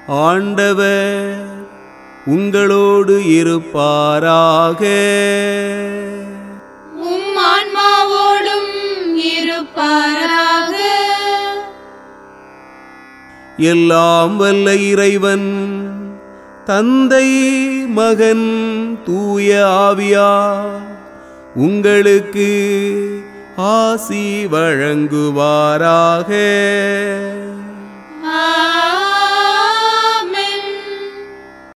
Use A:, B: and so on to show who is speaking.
A: ஆண்டவர் உங்களோடு இருப்பாராக.
B: உம் ஆன்மாவோடும் இருப்பாராக.
A: எல்லாம் வல்ல இறைவன் தந்தை மகன் தூய ஆவியார் உங்களுக்கு ஆசி வழங்குவாராக.